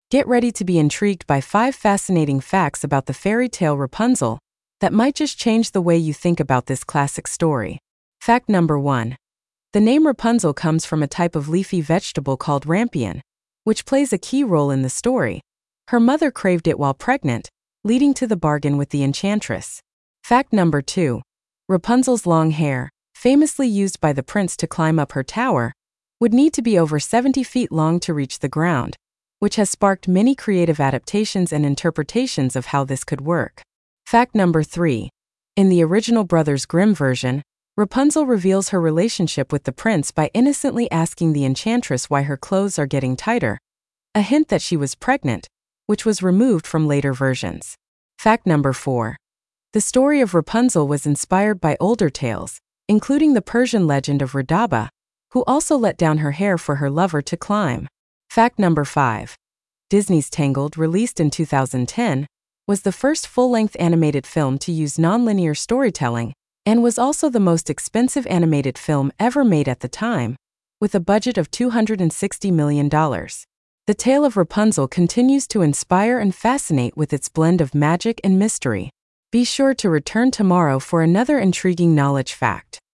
Get ready to be intrigued by 5 fascinating facts about the fairy tale Rapunzel that might just change the way you think about this classic story. Fact number 1. The name Rapunzel comes from a type of leafy vegetable called rampion, which plays a key role in the story. Her mother craved it while pregnant, leading to the bargain with the enchantress. Fact number 2. Rapunzel's long hair, famously used by the prince to climb up her tower, would need to be over 70 feet long to reach the ground, which has sparked many creative adaptations and interpretations of how this could work. Fact number 3. In the original Brothers Grimm version, Rapunzel reveals her relationship with the prince by innocently asking the enchantress why her clothes are getting tighter, a hint that she was pregnant, which was removed from later versions. Fact number 4. The story of Rapunzel was inspired by older tales, including the Persian legend of Radaba, who also let down her hair for her lover to climb. Fact number 5. Disney's Tangled, released in 2010, was the first full-length animated film to use nonlinear storytelling and was also the most expensive animated film ever made at the time, with a budget of $260 million. The tale of Rapunzel continues to inspire and fascinate with its blend of magic and mystery. Be sure to return tomorrow for another intriguing knowledge fact.